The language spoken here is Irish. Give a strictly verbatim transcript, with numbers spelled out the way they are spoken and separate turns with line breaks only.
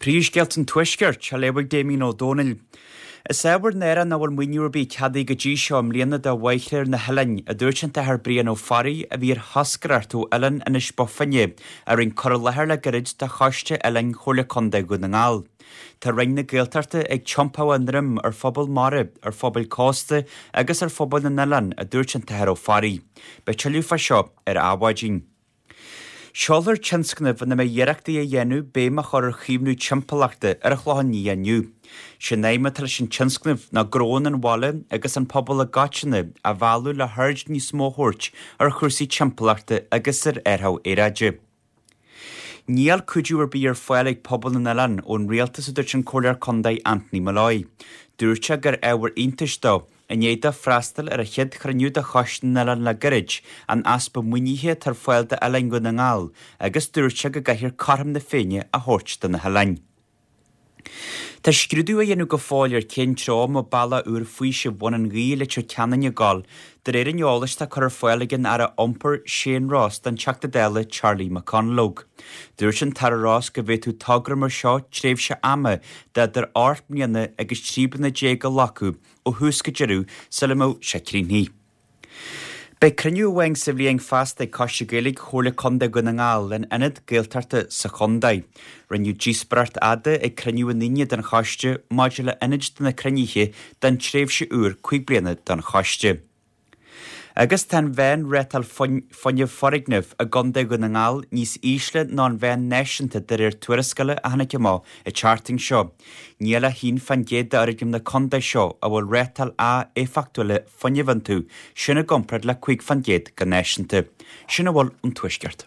Prís gelt an tuisgurt se leabhar Damien O'Donnell. Is eabhar nera na bhfuil muinúir bí cadí go dtí seo am líana do bhaithléir na Helainn a dúirt ar Brian O'Farry a bhí ar hascarar tú Ellen in is bofanne ar in cor lethir le gorid de chaiste Ellen chola conda go na ngáil. Tá ring na gaeltarta ag chompá an rim ar phobal marib, ar phobal costa agus ar phobal na Ellen a dúirt ar O'Farry. Be tuilú fa seo ar ábhaidín. Seolar tinscnamh na mé dhearachtaí a dhéanú béma chur ar chíimnú timpachta ar a chláhan ní aniu. Sin éime tal sin tinscnamh na grón an bhile agus an pobl a gáitina a bhálú le thuird ní smóthirt ar chuirsaí timpachta agus ar airtha éráide. Níl cuidiú ar bí ar fáil ag pobl na Ellen ón rialtas a dúirt an cóir condaí Anthony Malloy. Dúirte gur éhar iontas in éada freastal ar a chiad chraniú de chaistin na Ellen le gorid an aspa muiníthe tar fáil de Ellen go na ngáil agus dúirte go gaithir carm na féine a thuirt den na Helainn. Tá scrúdú a dhéanú go fáil ar cén trám ó balla úr faoi se bhain an gí le tro ceanna a gáil de réir an eolais tá chur fáiligin ar a ompar Shane Ross den teachta déile Charlie McConlogue. Dúirt an tar Ross go bhéú tagra mar seo tréimh se ama de ar áirt míana agus tríbanna dé go lacu ó thuúsca dearú sa le mó se críní. Bei criniú bhaing sa bhíon fast ag caiiste gaelig chola conda go na ngáil in inad gaeltarta sa condaid. Rinneú díosbart ada ag criniú an níine den chaiste máide le inid den na criníthe den tréimh se úr chuig bliana den chaiste. Agus tan bhein rétal fonne forigneamh a gonda go na ngáil níos ísle ná an bhein neisianta de ar tuarascala a hana má i charting seo. Níla hín fan géad a arigim na conda seo a bhfuil rétal a é factuile fonne vantú sinna gomprad le chuig fan géad go neisianta. Sinna bhfuil an tuisceart.